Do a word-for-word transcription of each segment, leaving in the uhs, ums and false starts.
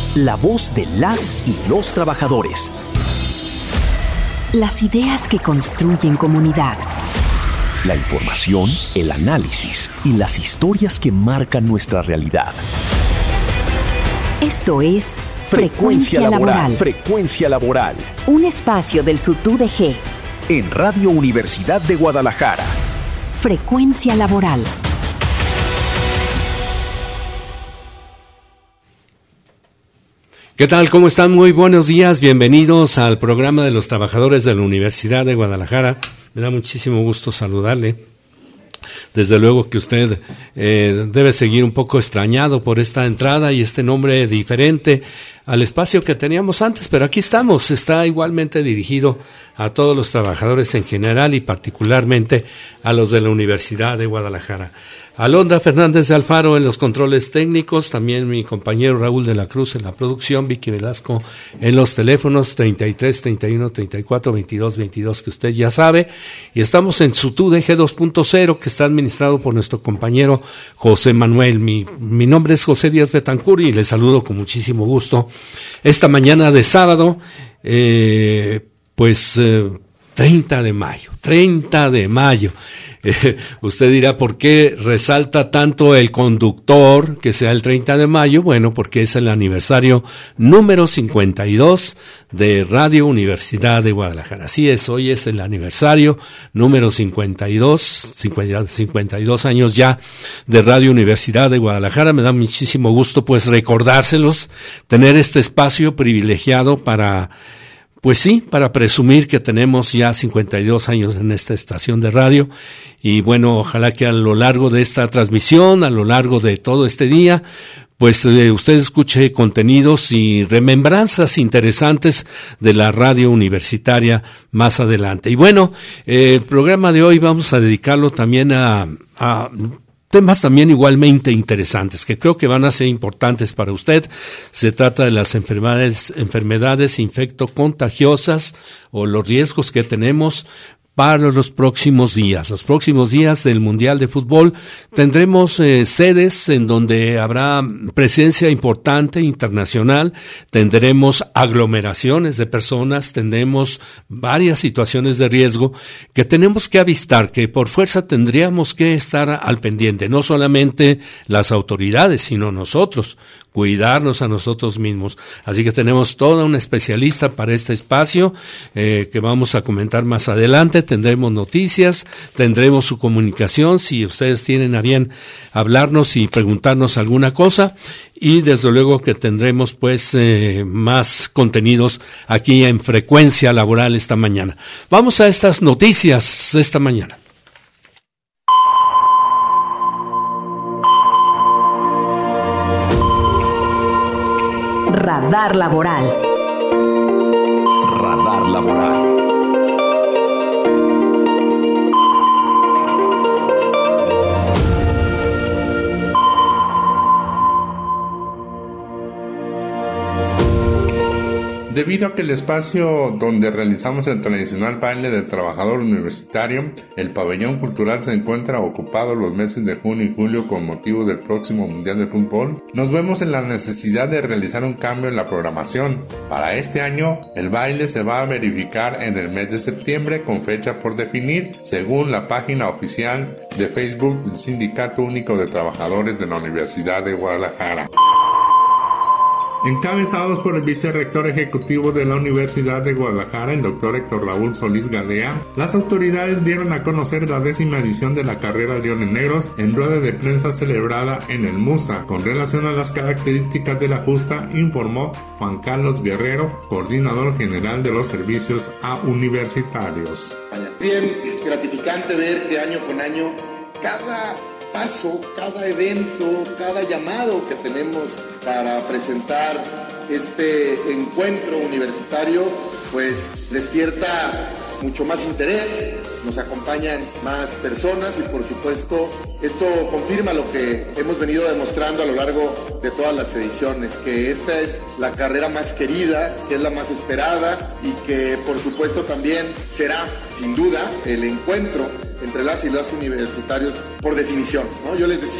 La voz de las y los trabajadores. Las ideas que construyen comunidad. La información, el análisis y las historias que marcan nuestra realidad. Esto es Frecuencia, Frecuencia Laboral. Laboral. Frecuencia Laboral. Un espacio del S U T U D G. En Radio Universidad de Guadalajara. Frecuencia Laboral. ¿Qué tal? ¿Cómo están? Muy buenos días. Bienvenidos al programa de los trabajadores de la Universidad de Guadalajara. Me da muchísimo gusto saludarle. Desde luego que usted eh, debe seguir un poco extrañado por esta entrada y este nombre diferente al espacio que teníamos antes, pero aquí estamos. Está igualmente dirigido a todos los trabajadores en general y particularmente a los de la Universidad de Guadalajara. Alondra Fernández de Alfaro en los controles técnicos, también mi compañero Raúl de la Cruz en la producción, Vicky Velasco en los teléfonos treinta y tres, treinta y uno, treinta y cuatro, veintidós, veintidós, que usted ya sabe, y estamos en S U T U D G dos punto cero, que está administrado por nuestro compañero José Manuel. Mi, mi nombre es José Díaz Betancur y le saludo con muchísimo gusto esta mañana de sábado, eh, pues eh, treinta de mayo, treinta de mayo. Eh, usted dirá, ¿por qué resalta tanto el conductor que sea el treinta de mayo? Bueno, porque es el aniversario número cincuenta y dos de Radio Universidad de Guadalajara. Así es, hoy es el aniversario número cincuenta y dos, cincuenta y dos años ya de Radio Universidad de Guadalajara. Me da muchísimo gusto pues recordárselos, tener este espacio privilegiado para... Pues sí, para presumir que tenemos ya cincuenta y dos años en esta estación de radio y bueno, ojalá que a lo largo de esta transmisión, a lo largo de todo este día, pues eh, usted escuche contenidos y remembranzas interesantes de la radio universitaria más adelante. Y bueno, eh, el programa de hoy vamos a dedicarlo también a... a temas también igualmente interesantes, que creo que van a ser importantes para usted. Se trata de las enfermedades, enfermedades infectocontagiosas o los riesgos que tenemos para los próximos días. Los próximos días del Mundial de Fútbol tendremos eh, sedes en donde habrá presencia importante internacional, tendremos aglomeraciones de personas, tendremos varias situaciones de riesgo que tenemos que avistar, que por fuerza tendríamos que estar al pendiente, no solamente las autoridades, sino nosotros, cuidarnos a nosotros mismos. Así que tenemos toda una especialista para este espacio eh, que vamos a comentar más adelante. Tendremos noticias, tendremos su comunicación, si ustedes tienen a bien hablarnos y preguntarnos alguna cosa, y desde luego que tendremos pues eh, más contenidos aquí en Frecuencia Laboral esta mañana. Vamos a estas noticias esta mañana. Radar Laboral. Radar Laboral. Debido a que el espacio donde realizamos el tradicional baile del trabajador universitario, el pabellón cultural, se encuentra ocupado los meses de junio y julio con motivo del próximo Mundial de Fútbol, nos vemos en la necesidad de realizar un cambio en la programación. Para este año, el baile se va a verificar en el mes de septiembre con fecha por definir, según la página oficial de Facebook del Sindicato Único de Trabajadores de la Universidad de Guadalajara. Encabezados por el vicerrector ejecutivo de la Universidad de Guadalajara, el doctor Héctor Raúl Solís Galea, las autoridades dieron a conocer la décima edición de la carrera Leones Negros en rueda de prensa celebrada en el MUSA. Con relación a las características de la justa, informó Juan Carlos Guerrero, coordinador general de los servicios a universitarios. Bien gratificante ver que año con año cada paso, cada evento, cada llamado que tenemos para presentar este encuentro universitario, pues despierta mucho más interés, nos acompañan más personas y por supuesto esto confirma lo que hemos venido demostrando a lo largo de todas las ediciones, que esta es la carrera más querida, que es la más esperada y que por supuesto también será sin duda el encuentro entre las y los universitarios por definición, ¿no? Yo les decía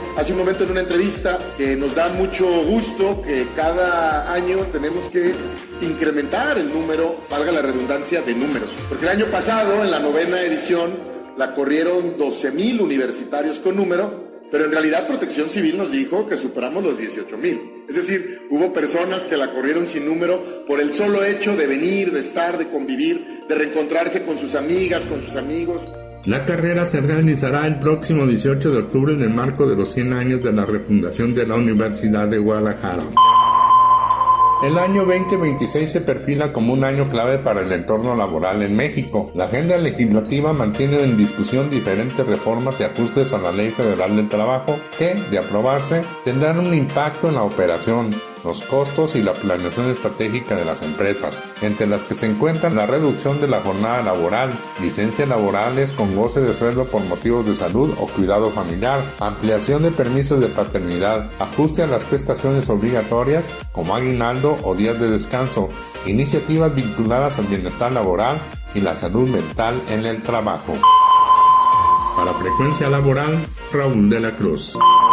hace un momento en una entrevista que nos da mucho gusto que cada año tenemos que incrementar el número, valga la redundancia, de números. Porque el año pasado, en la novena edición, la corrieron doce mil universitarios con número, pero en realidad Protección Civil nos dijo que superamos los dieciocho mil. Es decir, hubo personas que la corrieron sin número por el solo hecho de venir, de estar, de convivir, de reencontrarse con sus amigas, con sus amigos. La carrera se realizará el próximo dieciocho de octubre en el marco de los cien años de la refundación de la Universidad de Guadalajara. El año veinte veintiséis se perfila como un año clave para el entorno laboral en México. La agenda legislativa mantiene en discusión diferentes reformas y ajustes a la Ley Federal del Trabajo que, de aprobarse, tendrán un impacto en la operación, los costos y la planeación estratégica de las empresas, entre las que se encuentran la reducción de la jornada laboral, licencias laborales con goce de sueldo por motivos de salud o cuidado familiar, ampliación de permisos de paternidad, ajuste a las prestaciones obligatorias como aguinaldo o días de descanso, iniciativas vinculadas al bienestar laboral y la salud mental en el trabajo. Para Frecuencia Laboral, Raúl de la Cruz.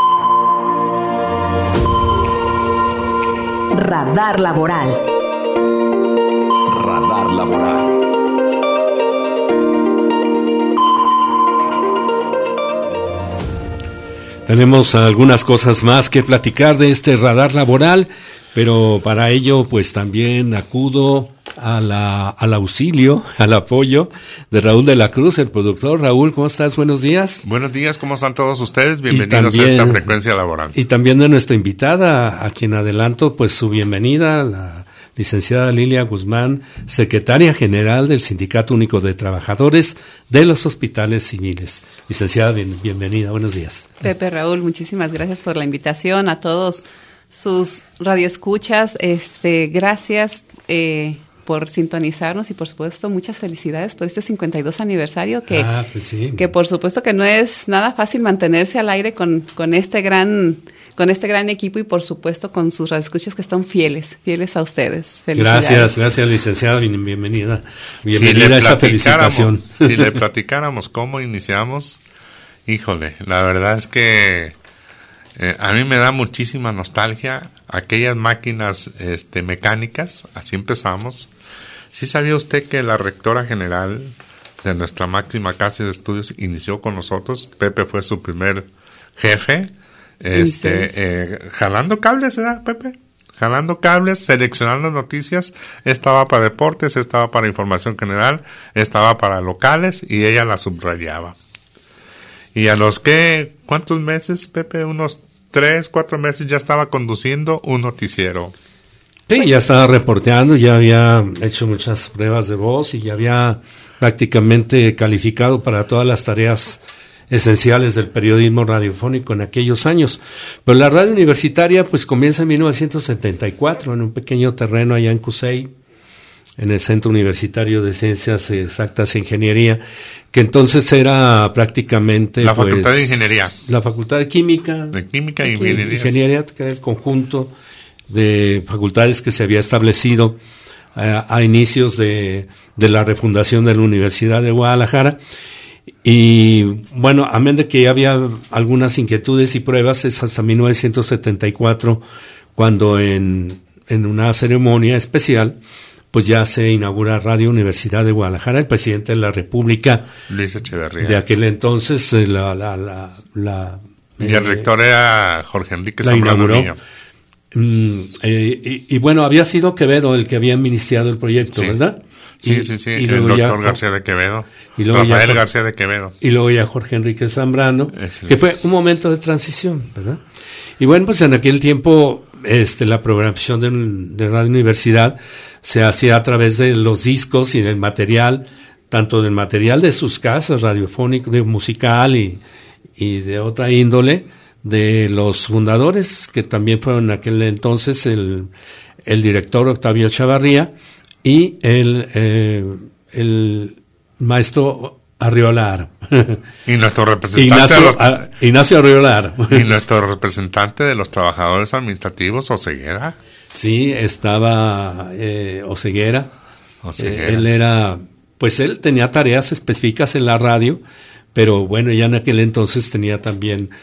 Radar laboral. Radar laboral. Tenemos algunas cosas más que platicar de este radar laboral, pero para ello pues también acudo a la, al auxilio, al apoyo de Raúl de la Cruz, el productor. Raúl, ¿cómo estás? Buenos días. Buenos días, ¿cómo están todos ustedes? Bienvenidos también, a esta Frecuencia Laboral. Y también de nuestra invitada, a quien adelanto pues su bienvenida, la licenciada Lilia Guzmán, secretaria general del Sindicato Único de Trabajadores de los Hospitales Civiles. Licenciada, bien, bienvenida, buenos días. Pepe, Raúl, muchísimas gracias por la invitación, a todos sus radioescuchas, este, gracias eh, por sintonizarnos y por supuesto muchas felicidades por este cincuenta y dos aniversario que, ah, pues sí. que por supuesto que no es nada fácil mantenerse al aire con, con este gran con este gran equipo y por supuesto con sus radioescuchas que están fieles, fieles a ustedes. Gracias, gracias licenciada, bienvenida, bienvenida si a esa felicitación. Si le platicáramos cómo iniciamos, híjole, la verdad es que eh, a mí me da muchísima nostalgia aquellas máquinas este, mecánicas, así empezamos. ¿Sí sabía usted que la rectora general de nuestra máxima casa de estudios inició con nosotros? Pepe fue su primer jefe. Este, eh, jalando cables, ¿verdad, Pepe? Jalando cables, seleccionando noticias, estaba para deportes, estaba para información general, estaba para locales y ella la subrayaba. Y a los que, ¿cuántos meses, Pepe? Unos tres, cuatro meses ya estaba conduciendo un noticiero. Sí, ya estaba reporteando, ya había hecho muchas pruebas de voz y ya había prácticamente calificado para todas las tareas esenciales del periodismo radiofónico en aquellos años. Pero la radio universitaria pues comienza en mil novecientos setenta y cuatro en un pequeño terreno allá en Cusey, en el Centro Universitario de Ciencias Exactas e Ingeniería, que entonces era prácticamente la pues, Facultad de Ingeniería, la Facultad de Química, de Química y Ingeniería, Ingeniería, que era el conjunto de facultades que se había establecido a, a inicios de, de la refundación de la Universidad de Guadalajara. Y bueno, amén de que ya había algunas inquietudes y pruebas, es hasta mil novecientos setenta y cuatro cuando en, en una ceremonia especial pues ya se inaugura Radio Universidad de Guadalajara. El presidente de la República, Luis Echeverría, de aquel entonces, la, la, la, la y el eh, rector era Jorge Enrique la Zambrano inauguró. Mm, eh, y, y bueno, había sido Quevedo el que había iniciado el proyecto, sí. ¿verdad? Sí, y, sí, sí, y el doctor ya, García de Quevedo, y luego Rafael ya, García de Quevedo. Y luego ya Jorge Enrique Zambrano, Excelente. Que fue un momento de transición, ¿verdad? Y bueno, pues en aquel tiempo este, la programación de, de Radio Universidad se hacía a través de los discos y del material, tanto del material de sus casas, radiofónico, de musical y, y de otra índole, de los fundadores, que también fueron en aquel entonces el, el director Octavio Chavarría, y el, eh, el maestro Arriola Aro. Y nuestro representante Ignacio, de los, a, Ignacio Arriola Aro. Y nuestro representante de los trabajadores administrativos, Oseguera. Sí, estaba eh, Oseguera. Oseguera. Eh, él era, pues él tenía tareas específicas en la radio, pero bueno, ya en aquel entonces tenía también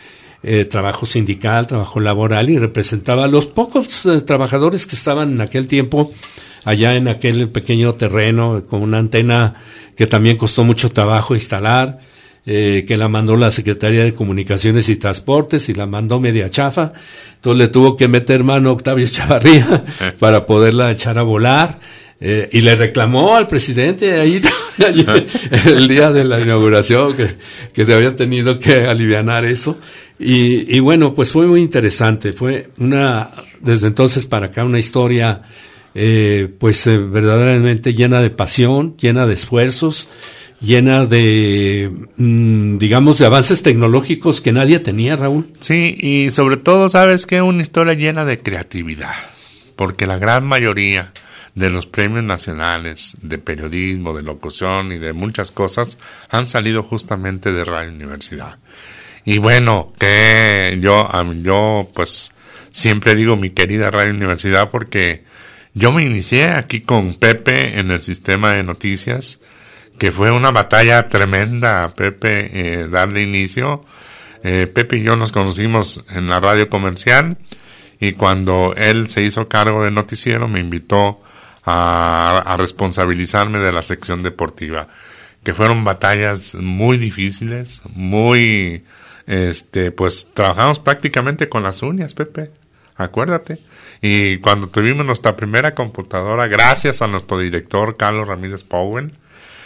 eh, trabajo sindical, trabajo laboral, y representaba a los pocos eh, trabajadores que estaban en aquel tiempo allá en aquel pequeño terreno con una antena que también costó mucho trabajo instalar, eh, que la mandó la Secretaría de Comunicaciones y Transportes y la mandó media chafa. Entonces le tuvo que meter mano a Octavio Chavarría para poderla echar a volar. Eh, y le reclamó al presidente ahí, ahí el día de la inauguración que, que se había tenido que alivianar eso. Y, y bueno, pues fue muy interesante. Fue una, desde entonces para acá, una historia eh, pues eh, verdaderamente llena de pasión, llena de esfuerzos, llena de, mmm, digamos, de avances tecnológicos que nadie tenía, Raúl. Sí, y sobre todo, ¿sabes qué? Una historia llena de creatividad, porque la gran mayoría de los premios nacionales de periodismo, de locución y de muchas cosas han salido justamente de Radio Universidad. Y bueno, que yo, yo pues siempre digo mi querida Radio Universidad, porque yo me inicié aquí con Pepe en el sistema de noticias, que fue una batalla tremenda, Pepe, eh, darle inicio. Eh, Pepe y yo nos conocimos en la radio comercial, y cuando él se hizo cargo del noticiero me invitó A, a responsabilizarme de la sección deportiva, que fueron batallas muy difíciles, muy, este, pues trabajamos prácticamente con las uñas, Pepe, acuérdate. Y cuando tuvimos nuestra primera computadora, gracias a nuestro director Carlos Ramírez Powell,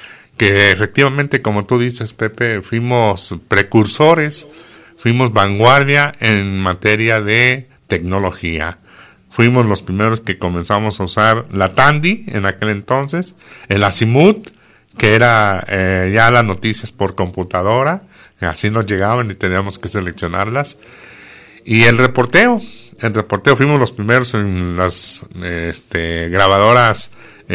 que efectivamente, como tú dices, Pepe, fuimos precursores, fuimos vanguardia en materia de tecnología. Fuimos los primeros que comenzamos a usar la Tandy en aquel entonces, el Azimut, que era eh, ya las noticias por computadora, así nos llegaban y teníamos que seleccionarlas, y el reporteo, el reporteo, fuimos los primeros en las este, grabadoras,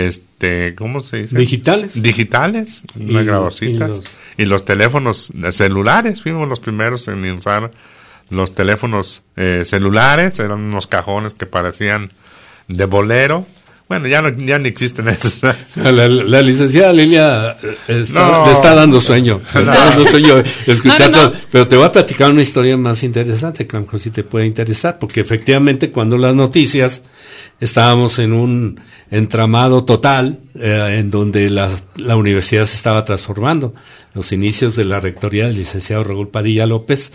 este, ¿cómo se dice? Digitales. Digitales, unas grabadoras, y, y los teléfonos celulares, fuimos los primeros en usar los teléfonos eh, celulares, eran unos cajones que parecían de bolero. Bueno, ya no, ya ni existen esos. La, la, la licenciada Lilia está, no. le está dando sueño, le está no. dando sueño escuchar no, no, no. todo. Pero te voy a platicar una historia más interesante, que a lo mejor sí te puede interesar, porque efectivamente cuando las noticias estábamos en un entramado total eh, en donde la, la universidad se estaba transformando, los inicios de la rectoría del licenciado Raúl Padilla López,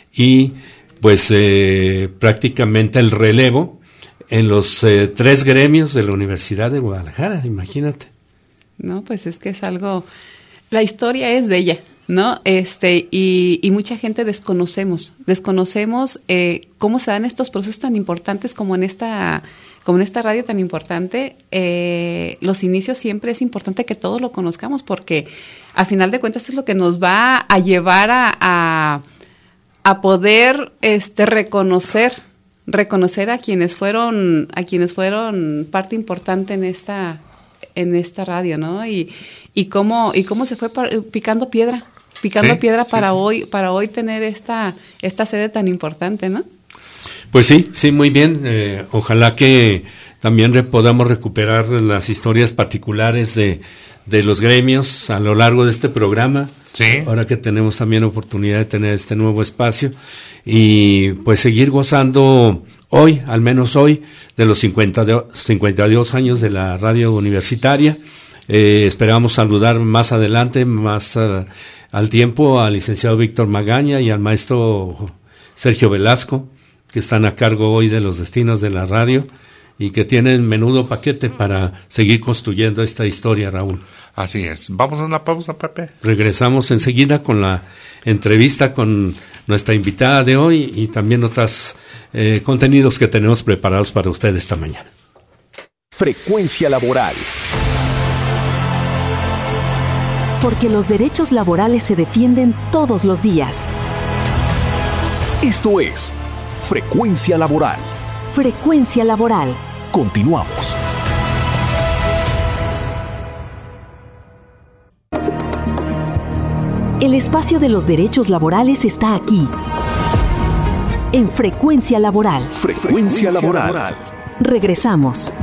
y pues eh, prácticamente el relevo en los eh, tres gremios de la Universidad de Guadalajara, imagínate. No, pues es que es algo, la historia es bella, ¿no? Este, y, y mucha gente desconocemos, desconocemos eh, cómo se dan estos procesos tan importantes como en esta, como en esta radio tan importante. Eh, los inicios siempre es importante que todos lo conozcamos, porque a final de cuentas es lo que nos va a llevar a, a a poder este reconocer reconocer a quienes fueron a quienes fueron parte importante en esta en esta radio, ¿no? Y y cómo y cómo se fue picando piedra, picando sí, piedra para sí, sí. hoy para hoy tener esta esta sede tan importante, ¿no? Pues sí, sí, muy bien. Eh, ojalá que también re- podamos recuperar las historias particulares de de los gremios a lo largo de este programa. Sí. Ahora que tenemos también oportunidad de tener este nuevo espacio y pues seguir gozando hoy, al menos hoy, de los cincuenta, de, cincuenta y dos años de la radio universitaria. Eh, esperamos saludar más adelante, más uh, al tiempo, al licenciado Víctor Magaña y al maestro Sergio Velasco, que están a cargo hoy de los destinos de la radio y que tienen menudo paquete para seguir construyendo esta historia, Raúl. Así es. Vamos a una pausa, Pepe. Regresamos enseguida con la entrevista con nuestra invitada de hoy y también otros eh, contenidos que tenemos preparados para ustedes esta mañana. Frecuencia laboral. Porque los derechos laborales se defienden todos los días. Esto es Frecuencia laboral. Frecuencia laboral. Continuamos. El espacio de los derechos laborales está aquí. En Frecuencia laboral. Frecuencia laboral. Regresamos.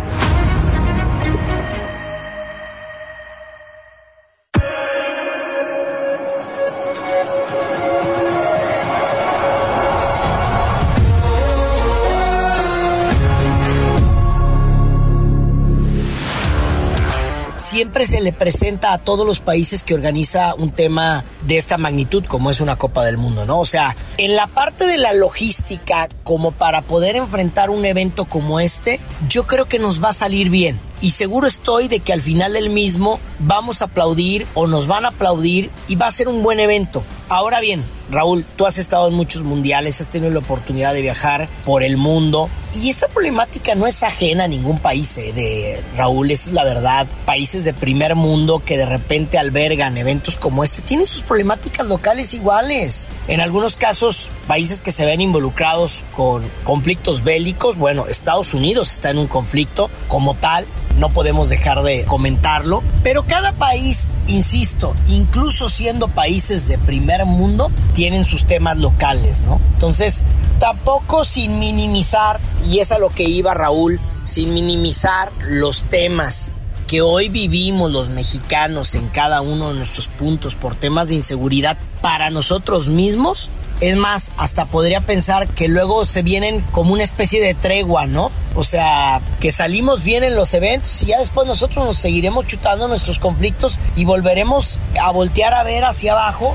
siempre se le presenta a todos los países que organiza un tema de esta magnitud como es una Copa del Mundo, ¿no? O sea, en la parte de la logística, como para poder enfrentar un evento como este, yo creo que nos va a salir bien. Y seguro estoy de que al final del mismo vamos a aplaudir o nos van a aplaudir y va a ser un buen evento. Ahora bien, Raúl, tú has estado en muchos mundiales, has tenido la oportunidad de viajar por el mundo y esta problemática no es ajena a ningún país, eh, de Raúl, esa es la verdad. Países de primer mundo que de repente albergan eventos como este tienen sus problemáticas locales iguales. En algunos casos, países que se ven involucrados con conflictos bélicos, bueno, Estados Unidos está en un conflicto como tal, no podemos dejar de comentarlo, pero cada país, insisto, incluso siendo países de primer mundo, tienen sus temas locales, ¿no? Entonces, tampoco sin minimizar, y es a lo que iba Raúl, sin minimizar los temas que hoy vivimos los mexicanos en cada uno de nuestros puntos por temas de inseguridad para nosotros mismos. Es más, hasta podría pensar que luego se vienen como una especie de tregua, ¿no? O sea, que salimos bien en los eventos y ya después nosotros nos seguiremos chutando nuestros conflictos y volveremos a voltear a ver hacia abajo.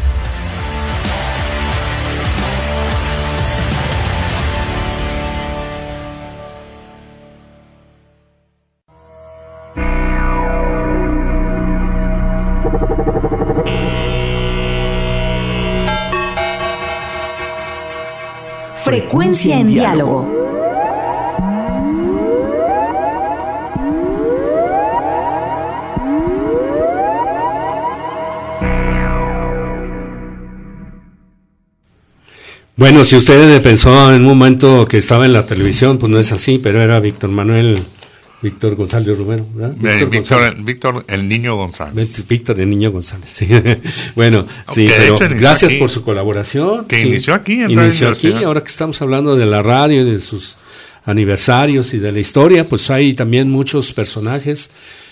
Frecuencia en diálogo. Bueno, si usted pensó en un momento que estaba en la televisión, pues no es así, pero era Víctor Manuel, Víctor González Romero, ¿verdad? Víctor, Víctor, Víctor el Niño González. Víctor el Niño González, sí. Bueno, sí, pero gracias aquí, por su colaboración. Que sí, inició aquí en Inició aquí, ahora que estamos hablando de la radio y de sus aniversarios y de la historia, pues hay también muchos personajes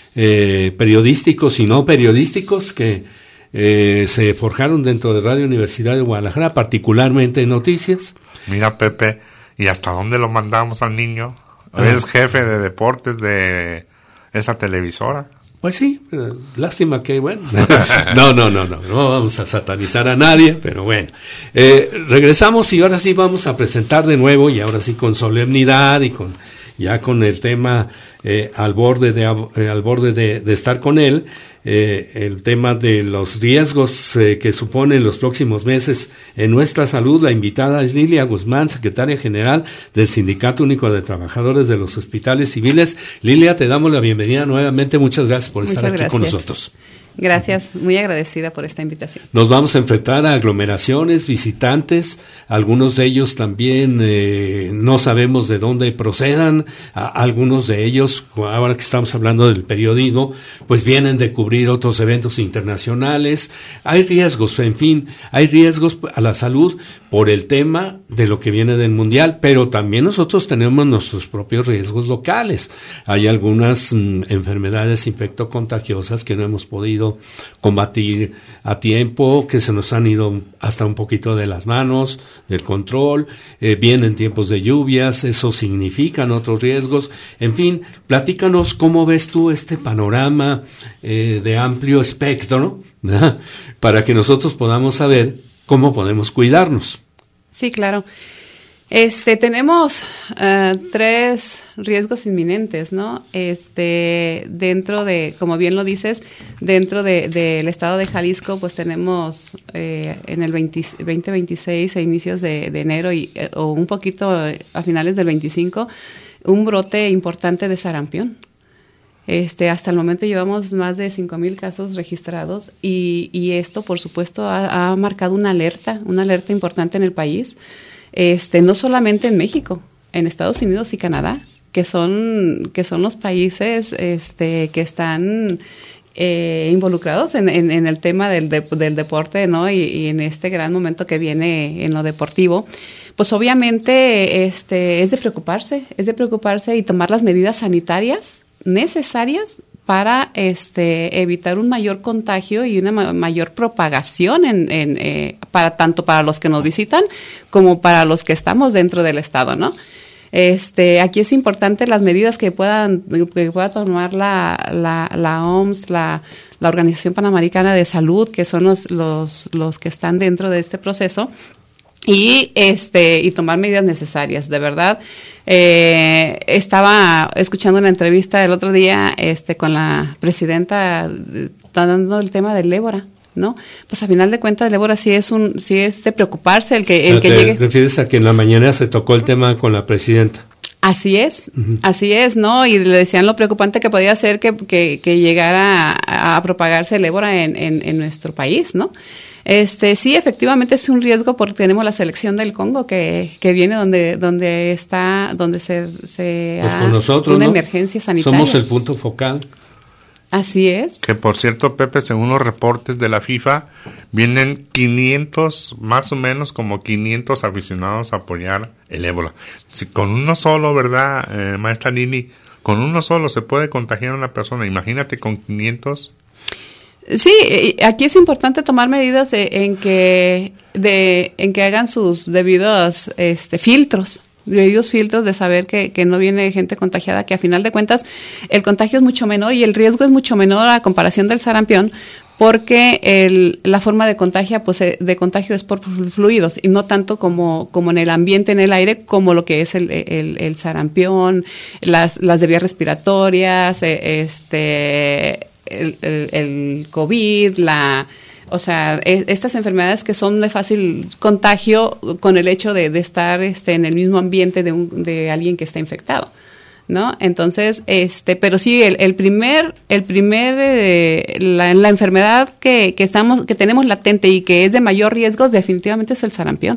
eh, periodísticos y no periodísticos que eh, se forjaron dentro de Radio Universidad de Guadalajara, particularmente en noticias. Mira, Pepe, ¿y hasta dónde lo mandamos al niño? ¿Eres jefe de deportes de esa televisora? Pues sí, pero lástima que, bueno, no, no, no, no, no vamos a satanizar a nadie, pero bueno. Eh, regresamos y ahora sí vamos a presentar de nuevo, y ahora sí con solemnidad y con ya con el tema eh, al borde de eh, al borde de, de estar con él, eh, el tema de los riesgos eh, que suponen los próximos meses en nuestra salud. La invitada es Lilia Guzmán, secretaria general del Sindicato Único de Trabajadores de los Hospitales Civiles. Lilia, te damos la bienvenida nuevamente. Muchas gracias por estar Muchas aquí gracias. con nosotros. Gracias, muy agradecida por esta invitación. Nos vamos a enfrentar a aglomeraciones, visitantes, algunos de ellos también eh, no sabemos de dónde procedan, a, algunos de ellos, ahora que estamos hablando del periodismo, pues vienen de cubrir otros eventos internacionales. Hay riesgos, en fin, hay riesgos a la salud por el tema de lo que viene del Mundial, pero también nosotros tenemos nuestros propios riesgos locales. Hay algunas mm, enfermedades infectocontagiosas que no hemos podido combatir a tiempo, que se nos han ido hasta un poquito de las manos, del control, eh, vienen tiempos de lluvias, eso significan otros riesgos. En fin, platícanos cómo ves tú este panorama eh, de amplio espectro, ¿verdad?, para que nosotros podamos saber cómo podemos cuidarnos. Sí, claro. Este, tenemos uh, tres riesgos inminentes, ¿no? Este, dentro de, como bien lo dices, dentro de del estado de Jalisco, pues tenemos eh, en el veinte veintiséis a inicios de, de enero y eh, o un poquito a finales del veinticinco, un brote importante de sarampión. Este, hasta el momento llevamos más de cinco mil casos registrados y, y esto, por supuesto, ha, ha marcado una alerta, una alerta importante en el país. Este, no solamente en México, en Estados Unidos y Canadá, que son que son los países este, que están eh, involucrados en, en, en el tema del, de, del deporte, ¿no? Y, y en este gran momento que viene en lo deportivo, pues obviamente este, es de preocuparse, es de preocuparse y tomar las medidas sanitarias necesarias para este evitar un mayor contagio y una ma- mayor propagación en, en eh, para tanto para los que nos visitan como para los que estamos dentro del estado, ¿no? Este, aquí es importante las medidas que puedan que pueda tomar la, la, la O M S, la, la Organización Panamericana de Salud, que son los, los, los que están dentro de este proceso, y este y tomar medidas necesarias, de verdad. Eh, estaba escuchando una entrevista el otro día este con la presidenta dando el tema del ébola, ¿no? Pues a final de cuentas el ébola sí es un sí es de preocuparse el que el que ¿Te llegue. refieres a que en la mañana se tocó el tema con la presidenta? Así es, Uh-huh. así es, ¿no? Y le decían lo preocupante que podía ser que, que, que llegara a, a propagarse el ébola en, en, en nuestro país, ¿no? Este, sí, efectivamente es un riesgo porque tenemos la selección del Congo que, que viene donde, donde está, donde se, se Pues ha con nosotros, una ¿no? emergencia sanitaria. Somos el punto focal. Así es. Que por cierto, Pepe, según los reportes de la FIFA, vienen quinientos, más o menos como quinientos aficionados a apoyar el ébola. Si con uno solo, ¿verdad, eh, maestra Lili? Con uno solo se puede contagiar a una persona. Imagínate con quinientos. Sí, aquí es importante tomar medidas en que de en que hagan sus debidos este filtros, debidos filtros de saber que, que no viene gente contagiada, que a final de cuentas el contagio es mucho menor y el riesgo es mucho menor a comparación del sarampión, porque el, la forma de contagio pues de contagio es por fluidos y no tanto como como en el ambiente, en el aire, como lo que es el, el, el sarampión, las las de vías respiratorias, este El, el, el COVID, la, o sea, e, estas enfermedades que son de fácil contagio con el hecho de, de estar este, en el mismo ambiente de, un, de alguien que está infectado, ¿no? Entonces, este, pero sí, el, el primer, el primer, eh, la, la enfermedad que, que estamos, que tenemos latente y que es de mayor riesgo, definitivamente es el sarampión.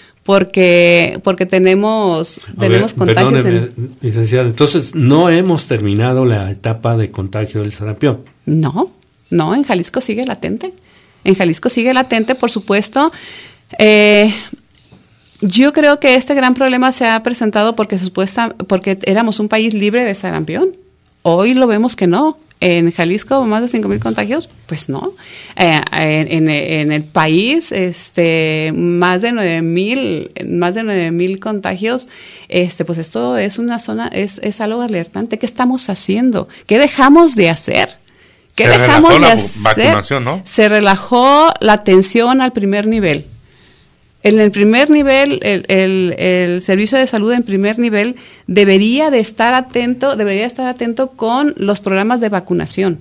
Porque porque tenemos A tenemos ver, contagios. Perdóneme, en... licenciada. Entonces, no hemos terminado la etapa de contagio del sarampión. No, no, en Jalisco sigue latente. En Jalisco sigue latente, por supuesto. Eh, yo creo que este gran problema se ha presentado porque supuesta, porque éramos un país libre de sarampión. Hoy lo vemos que no. En Jalisco, más de cinco mil contagios, pues no. Eh, en, en, en el país, este, más de nueve mil, más de nueve mil contagios, este, pues esto es una zona, es, es algo alertante. ¿Qué estamos haciendo? ¿Qué dejamos de hacer? ¿Qué Se dejamos relajó de la hacer? vacunación, ¿no? Se relajó la atención al primer nivel. En el primer nivel, el, el, el servicio de salud en primer nivel debería de estar atento, debería estar atento con los programas de vacunación,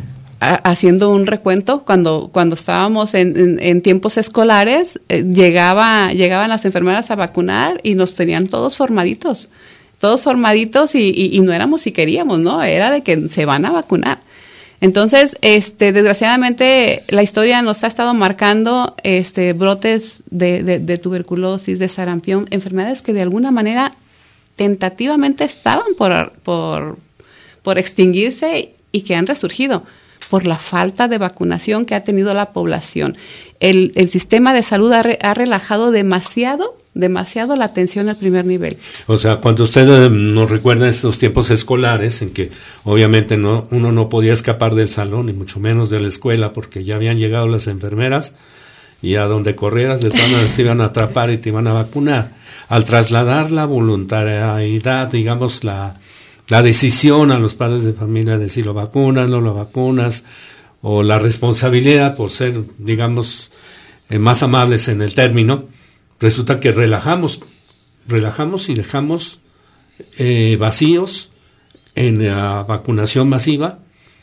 a, haciendo un recuento. Cuando cuando estábamos en, en, en tiempos escolares, eh, llegaba llegaban las enfermeras a vacunar y nos tenían todos formaditos, todos formaditos y, y, y no éramos si queríamos, ¿no? Era de que se van a vacunar. Entonces, este, desgraciadamente, la historia nos ha estado marcando este, brotes de, de, de tuberculosis, de sarampión, enfermedades que de alguna manera tentativamente estaban por, por, por extinguirse y que han resurgido por la falta de vacunación que ha tenido la población. El, el sistema de salud ha, re, ha relajado demasiado, demasiado la atención al primer nivel. O sea, cuando usted eh, nos recuerda estos tiempos escolares en que obviamente no uno no podía escapar del salón, ni mucho menos de la escuela, porque ya habían llegado las enfermeras y a donde corrieras de todas maneras te iban a atrapar y te iban a vacunar. Al trasladar la voluntariedad, digamos, la, la decisión a los padres de familia de si lo vacunas, no lo vacunas, o la responsabilidad por ser, digamos, eh, más amables en el término, resulta que relajamos, relajamos y dejamos eh, vacíos en la vacunación masiva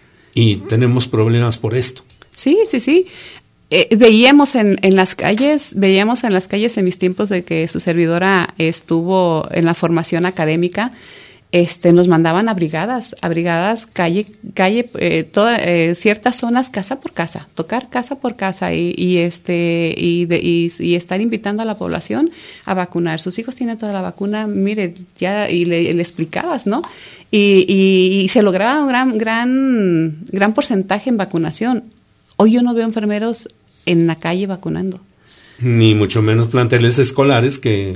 y tenemos problemas por esto. Sí, sí, sí. Eh, veíamos en, en las calles, veíamos en las calles en mis tiempos de que su servidora estuvo en la formación académica, este, nos mandaban a brigadas, a brigadas calle, calle, eh, toda, eh, ciertas zonas casa por casa, tocar casa por casa y, y este y, de, y, y estar invitando a la población a vacunar. Sus hijos tienen toda la vacuna, mire, ya y le, le explicabas, ¿no? Y, y, y se lograba un gran, gran, gran porcentaje en vacunación. Hoy yo no veo enfermeros en la calle vacunando. Ni mucho menos planteles escolares que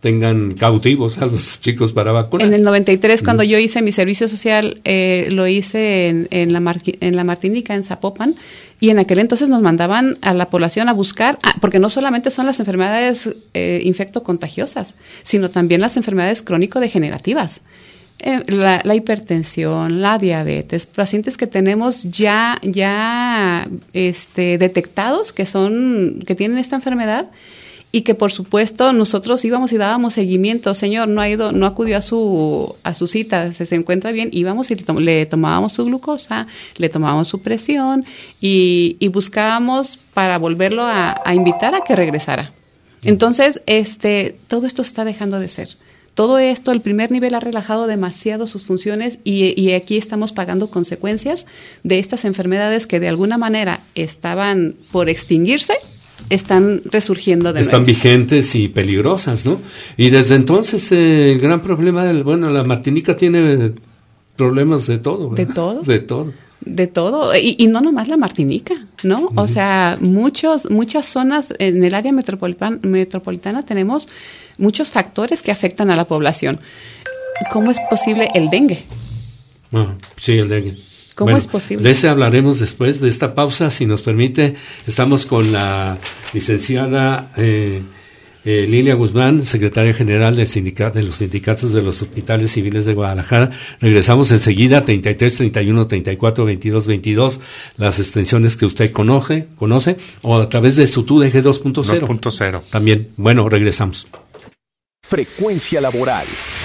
tengan cautivos a los chicos para vacunar. En el noventa y tres, cuando mm. yo hice mi servicio social, eh, lo hice en, en, la Marqui, en la Martinica, en Zapopan, y en aquel entonces nos mandaban a la población a buscar, ah, porque no solamente son las enfermedades eh, infectocontagiosas, sino también las enfermedades crónico-degenerativas. Eh, la, la hipertensión, la diabetes, pacientes que tenemos ya, ya este, detectados que son, que tienen esta enfermedad, y que por supuesto nosotros íbamos y dábamos seguimiento. Señor, no ha ido, no acudió a su a su cita, se, se encuentra bien, íbamos y le, tom- le tomábamos su glucosa, le tomábamos su presión y, y buscábamos para volverlo a, a invitar a que regresara. Entonces, este, todo esto está dejando de ser. Todo esto, el primer nivel ha relajado demasiado sus funciones y, y aquí estamos pagando consecuencias de estas enfermedades que de alguna manera estaban por extinguirse, están resurgiendo de Están nuevo. vigentes y peligrosas, ¿no? Y desde entonces eh, el gran problema, del, bueno, la Martinica tiene problemas de todo, ¿verdad? De todo. De todo. De todo, y, y no nomás la Martinica, ¿no? Uh-huh. O sea, muchos, muchas zonas en el área metropolitana, metropolitana tenemos muchos factores que afectan a la población. ¿Cómo es posible el dengue? Ah, sí, el dengue. ¿Cómo bueno, es posible? De ese hablaremos después de esta pausa, si nos permite. Estamos con la licenciada eh, eh, Lilia Guzmán, secretaria general del sindicato, de los sindicatos de los hospitales civiles de Guadalajara. Regresamos enseguida, treinta y tres, treinta y uno, treinta y cuatro, veintidós, veintidós, las extensiones que usted conoce, conoce o a través de su T U D G dos punto cero. dos punto cero. También. Bueno, regresamos. Frecuencia laboral.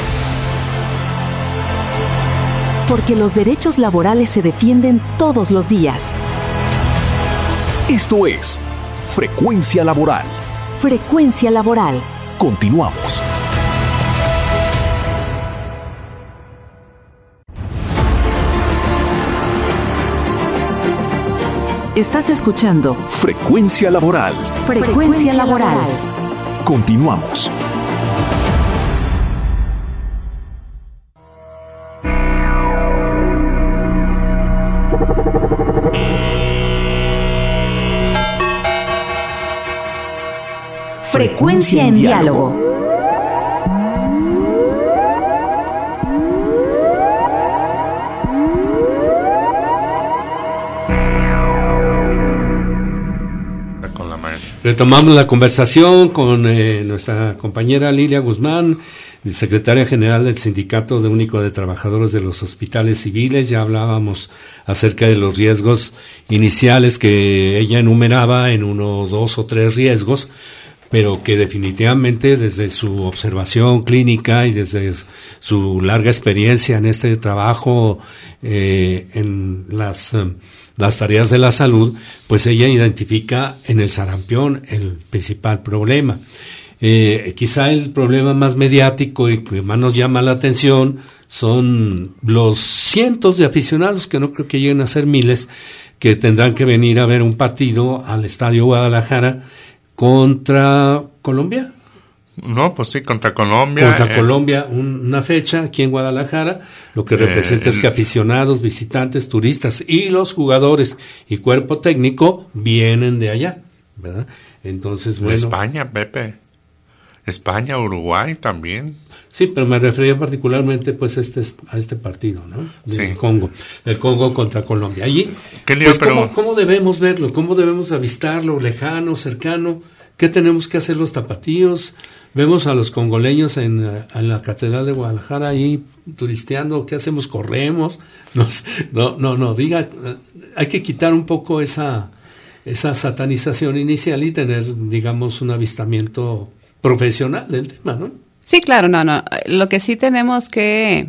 Porque los derechos laborales se defienden todos los días. Esto es Frecuencia laboral. Frecuencia laboral. Continuamos. Estás escuchando Frecuencia laboral. Frecuencia laboral. Continuamos. Frecuencia en diálogo. Con la maestra. Retomamos la conversación con eh, nuestra compañera Lilia Guzmán, secretaria general del Sindicato de Único de Trabajadores de los Hospitales Civiles. Ya hablábamos acerca de los riesgos iniciales que ella enumeraba en uno, dos o tres riesgos, pero que definitivamente desde su observación clínica y desde su larga experiencia en este trabajo eh, en las, eh, las tareas de la salud, pues ella identifica en el sarampión el principal problema. Eh, quizá el problema más mediático y que más nos llama la atención son los cientos de aficionados, que no creo que lleguen a ser miles, que tendrán que venir a ver un partido al Estadio Guadalajara contra Colombia. No, pues sí, contra Colombia. Contra eh, Colombia, un, una fecha aquí en Guadalajara, lo que representa eh, es que aficionados, visitantes, turistas y los jugadores y cuerpo técnico vienen de allá, ¿verdad? Entonces, bueno. De España, Pepe. España, Uruguay también. Sí, pero me refería particularmente pues este, a este partido, ¿no? Del sí. Congo, del Congo contra Colombia. Allí, ¿Qué lío, pues, pero... ¿cómo, ¿cómo debemos verlo? ¿Cómo debemos avistarlo? ¿Lejano, cercano? ¿Qué tenemos que hacer los tapatíos? Vemos a los congoleños en, en la Catedral de Guadalajara ahí turisteando. ¿Qué hacemos? ¿Corremos? No, no, no, no, diga, hay que quitar un poco esa, esa satanización inicial y tener, digamos, un avistamiento profesional del tema, ¿no? Sí, claro, no, no. Lo que sí tenemos que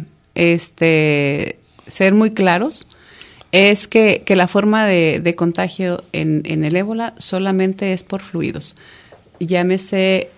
este, ser muy claros es que, que la forma de, de contagio en, en el ébola solamente es por fluidos. Llámese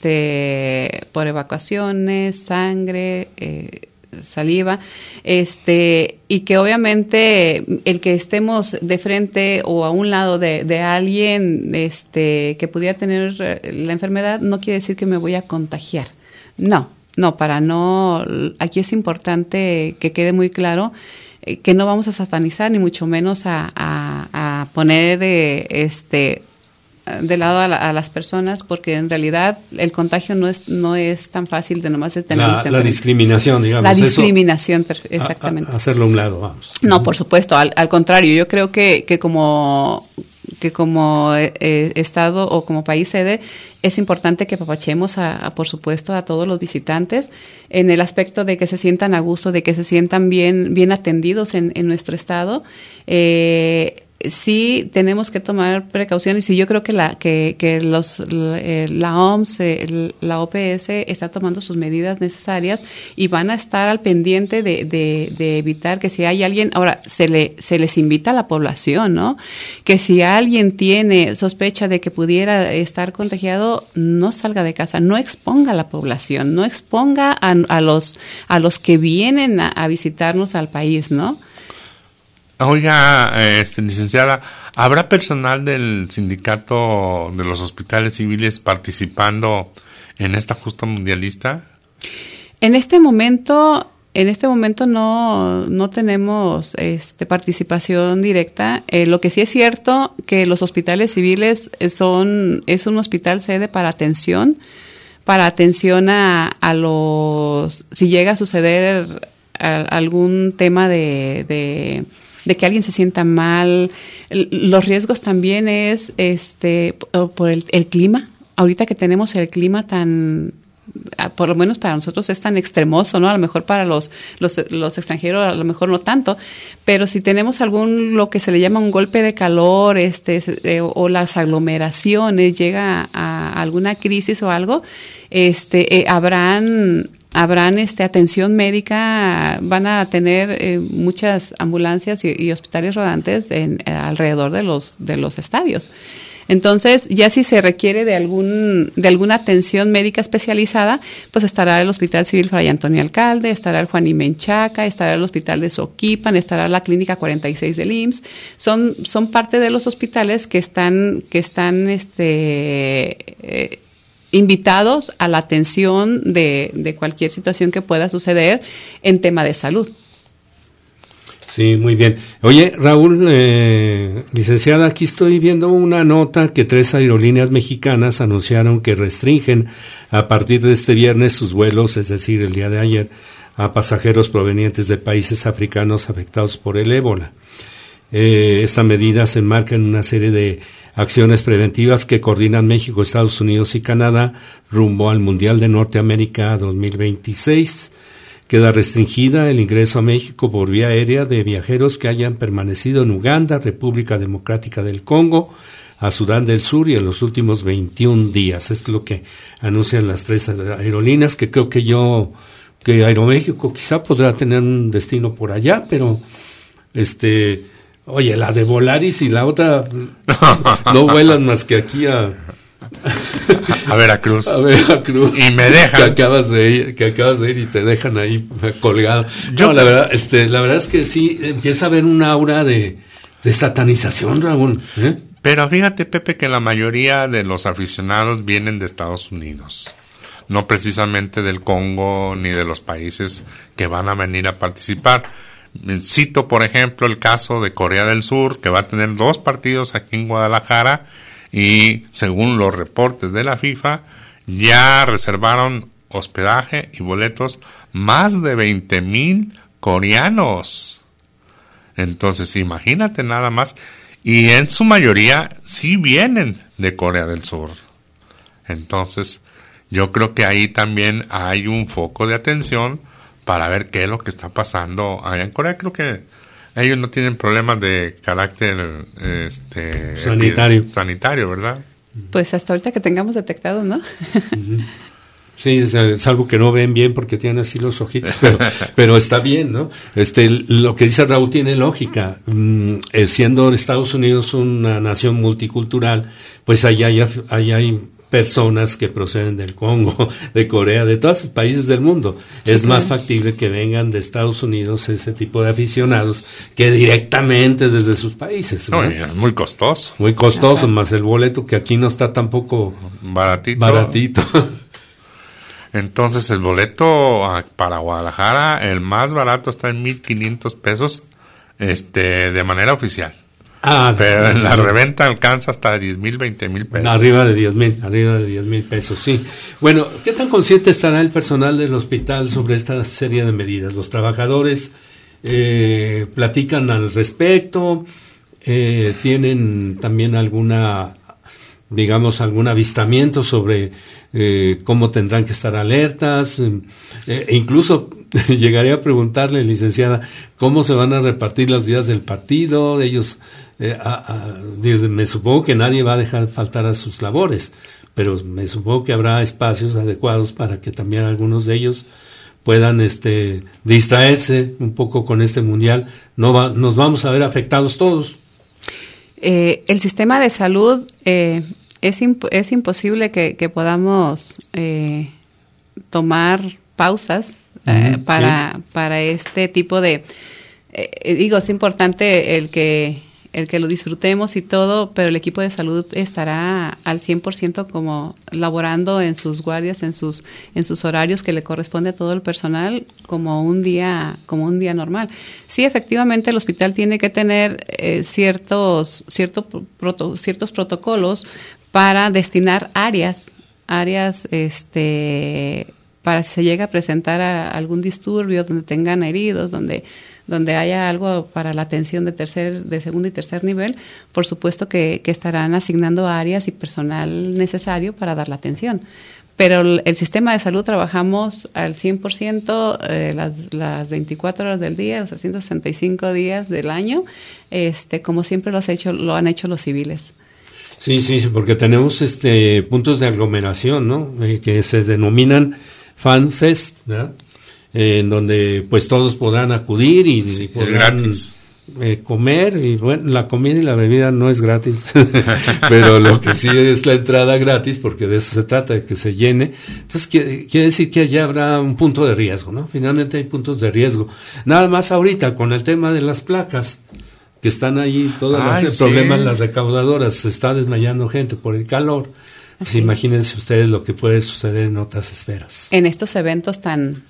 este, por evacuaciones, sangre, eh, saliva, este, y que obviamente el que estemos de frente o a un lado de, de alguien este, que pudiera tener la enfermedad no quiere decir que me voy a contagiar. No, no, para no, aquí es importante que quede muy claro eh, que no vamos a satanizar ni mucho menos a, a, a poner eh, este de lado a, la, a las personas, porque en realidad el contagio no es no es tan fácil de nomás de tenerlos la, la discriminación, digamos. La discriminación, eso, exactamente. A, a hacerlo a un lado, vamos. No, por supuesto, al, al contrario, yo creo que, que como que como eh, Estado o como país sede es importante que apapachemos, a, a, por supuesto, a todos los visitantes en el aspecto de que se sientan a gusto, de que se sientan bien, bien atendidos en, en nuestro Estado. Eh, sí tenemos que tomar precauciones y yo creo que la que, que los la O M S, la O P S está tomando sus medidas necesarias y van a estar al pendiente de, de, de evitar que si hay alguien, ahora se le se les invita a la población, ¿no? Que si alguien tiene sospecha de que pudiera estar contagiado, no salga de casa, no exponga a la población, no exponga a, a los a los que vienen a, a visitarnos al país, ¿no? Oiga, este, licenciada, ¿habrá personal del sindicato de los hospitales civiles participando en esta justa mundialista? En este momento, en este momento no, no tenemos este, participación directa. Eh, lo que sí es cierto que los hospitales civiles son es un hospital sede para atención, para atención a, a los si llega a suceder a, algún tema de, de de que alguien se sienta mal. Los riesgos también es este por el, el clima. Ahorita que tenemos el clima tan, por lo menos para nosotros es tan extremoso, ¿no? A lo mejor para los, los, los extranjeros a lo mejor no tanto, pero si tenemos algún, lo que se le llama un golpe de calor, este, eh, o, o las aglomeraciones, llega a, a alguna crisis o algo, este, eh, habrán habrán este atención médica, van a tener eh, muchas ambulancias y, y hospitales rodantes en, eh, alrededor de los de los estadios. Entonces, ya si se requiere de algún de alguna atención médica especializada, pues estará el Hospital Civil Fray Antonio Alcalde, estará el Juan y Menchaca, estará el Hospital de Soquipan, estará la Clínica cuarenta y seis del I M S S. Son son parte de los hospitales que están que están este eh, invitados a la atención de, de cualquier situación que pueda suceder en tema de salud. Sí, muy bien. Oye, Raúl, eh, licenciada, aquí estoy viendo una nota que tres aerolíneas mexicanas anunciaron que restringen a partir de este viernes sus vuelos, es decir, el día de ayer, a pasajeros provenientes de países africanos afectados por el ébola. Eh, esta medida se enmarca en una serie de acciones preventivas que coordinan México, Estados Unidos y Canadá rumbo al Mundial de Norteamérica dos mil veintiséis. Queda restringida el ingreso a México por vía aérea de viajeros que hayan permanecido en Uganda, República Democrática del Congo, a Sudán del Sur y en los últimos veintiún días. Esto es lo que anuncian las tres aerolíneas, que creo que yo, que Aeroméxico quizá podrá tener un destino por allá, pero este... Oye, la de Volaris y la otra no vuelan más que aquí a... a Veracruz. A Veracruz. Y me dejan. Que acabas de ir, que acabas de ir y te dejan ahí colgado. Yo, no, la verdad, este, la verdad es que sí, empieza a haber un aura de, de satanización, Raúl. ¿eh? Pero fíjate, Pepe, que la mayoría de los aficionados vienen de Estados Unidos. No precisamente del Congo ni de los países que van a venir a participar. Cito, por ejemplo, el caso de Corea del Sur, que va a tener dos partidos aquí en Guadalajara y, según los reportes de la FIFA, ya reservaron hospedaje y boletos más de veinte mil coreanos. Entonces, imagínate nada más. Y en su mayoría sí vienen de Corea del Sur. Entonces, yo creo que ahí también hay un foco de atención para ver qué es lo que está pasando allá en Corea. Creo que ellos no tienen problemas de carácter este, sanitario. sanitario, ¿verdad? Pues hasta ahorita que tengamos detectado, ¿no? Sí, salvo que no ven bien porque tienen así los ojitos, pero, pero está bien, ¿no? Este, lo que dice Raúl tiene lógica. Mm, eh, siendo Estados Unidos una nación multicultural, pues allá hay, allá hay personas que proceden del Congo, de Corea, de todos los países del mundo. Sí, es claro. Más factible que vengan de Estados Unidos ese tipo de aficionados que directamente desde sus países, ¿no? No, es muy costoso. Muy costoso, ajá, más el boleto que aquí no está tampoco baratito. baratito. Entonces el boleto para Guadalajara, el más barato está en mil quinientos pesos, este, de manera oficial. Ah, pero en la reventa alcanza hasta diez mil, veinte mil pesos. Arriba de diez mil, arriba de diez mil pesos, sí. Bueno, ¿qué tan consciente estará el personal del hospital sobre esta serie de medidas? Los trabajadores eh, platican al respecto, eh, tienen también alguna, digamos, algún avistamiento sobre eh, cómo tendrán que estar alertas, eh, e incluso llegaré a preguntarle, licenciada, cómo se van a repartir los días del partido. Ellos, eh, a, a, me supongo que nadie va a dejar faltar a sus labores, pero me supongo que habrá espacios adecuados para que también algunos de ellos puedan este distraerse un poco con este mundial. No va, nos vamos a ver afectados todos. Eh, el sistema de salud eh, es, imp es imposible que, que podamos eh, tomar pausas eh, uh-huh, para, sí. para este tipo de... Eh, digo, es importante el que, el que lo disfrutemos y todo, pero el equipo de salud estará al cien por ciento como laborando en sus guardias, en sus en sus horarios que le corresponde a todo el personal como un día como un día normal. Sí, efectivamente el hospital tiene que tener eh, ciertos cierto proto, ciertos protocolos para destinar áreas áreas este para si se llega a presentar a algún disturbio, donde tengan heridos, donde donde haya algo para la atención de tercer, de segundo y tercer nivel, por supuesto que, que estarán asignando áreas y personal necesario para dar la atención. Pero el, el sistema de salud trabajamos al cien por ciento eh, las, las veinticuatro horas del día, los trescientos sesenta y cinco días del año, este, como siempre lo, has hecho, lo han hecho los civiles. Sí, sí, porque tenemos este puntos de aglomeración, ¿no? Eh, que se denominan Fan Fest, ¿verdad? Eh, en donde pues todos podrán acudir y, y podrán eh, comer, y bueno, la comida y la bebida no es gratis, pero lo que sí es la entrada gratis, porque de eso se trata, de que se llene. Entonces quiere, quiere decir que allá habrá un punto de riesgo, ¿no? Finalmente hay puntos de riesgo. Nada más ahorita con el tema de las placas, que están ahí, todas Ay, las sí. problemas, las recaudadoras, se está desmayando gente por el calor. Pues imagínense ustedes lo que puede suceder en otras esferas. En estos eventos tan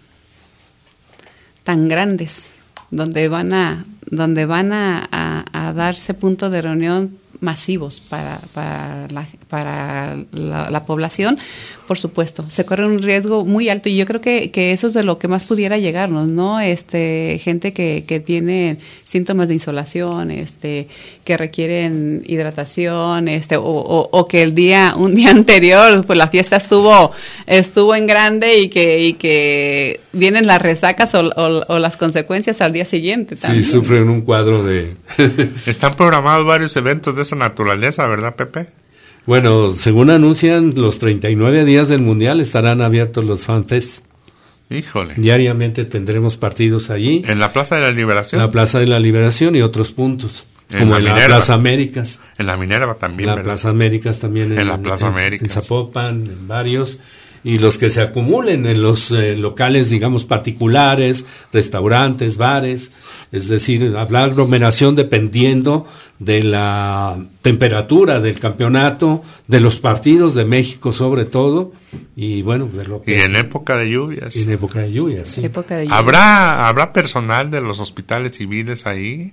tan grandes, donde van a donde van a, a, a darse puntos de reunión masivos para para la, para la, la población, por supuesto, se corre un riesgo muy alto y yo creo que, que eso es de lo que más pudiera llegarnos, ¿no? Este, gente que, que tiene síntomas de insolación, este, que requieren hidratación, este, o, o, o que el día, un día anterior, pues la fiesta estuvo, estuvo en grande y que, y que vienen las resacas o, o, o las consecuencias al día siguiente también. Sí, sufren un cuadro de... Están programados varios eventos de esa naturaleza, ¿verdad, Pepe? Bueno, según anuncian, los treinta y nueve días del Mundial estarán abiertos los FanFest. Híjole. Diariamente tendremos partidos allí. ¿En la Plaza de la Liberación? En la Plaza de la Liberación y otros puntos. En como la en Minerva. La Plaza Américas. En la Minerva también, En la Plaza Américas también. En, en la Plaza en, Américas. En Zapopan, en varios. Y los que se acumulen en los eh, locales, digamos, particulares, restaurantes, bares, es decir, la aglomeración dependiendo de la temperatura del campeonato, de los partidos de México sobre todo, y bueno, de lo que... Y en época de lluvias. En época de lluvias, sí. Época de lluvias. ¿Habrá, ¿Habrá personal de los hospitales civiles ahí?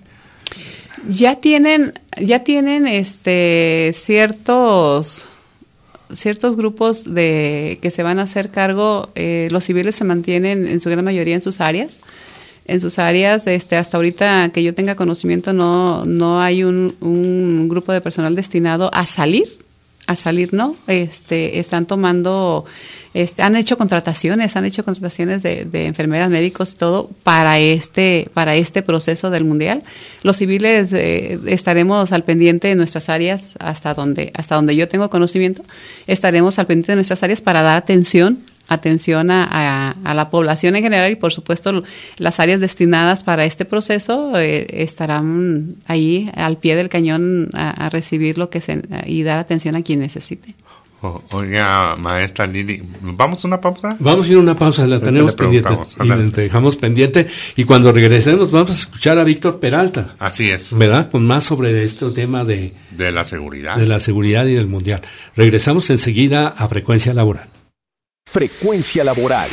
Ya tienen, ya tienen este ciertos... ciertos grupos de que se van a hacer cargo, eh, los civiles se mantienen en su gran mayoría en sus áreas, en sus áreas, este, hasta ahorita que yo tenga conocimiento no, no hay un, un grupo de personal destinado a salir, a salir no, este, están tomando, este, han hecho contrataciones, han hecho contrataciones de, de enfermeras, médicos, todo para este, para este proceso del mundial. Los civiles eh, estaremos al pendiente de nuestras áreas hasta donde, hasta donde yo tengo conocimiento, estaremos al pendiente de nuestras áreas para dar atención atención a, a, a la población en general y por supuesto las áreas destinadas para este proceso eh, estarán ahí al pie del cañón a, a recibir lo que se y dar atención a quien necesite. Oh, oiga, maestra Lili, ¿vamos a una pausa? Vamos a ir a una pausa, la tenemos pendiente y la dejamos pendiente y cuando regresemos vamos a escuchar a Víctor Peralta. Así es. ¿Verdad? Con más sobre este tema de... De la seguridad. De la seguridad y del mundial. Regresamos enseguida a Frecuencia Laboral. Frecuencia Laboral.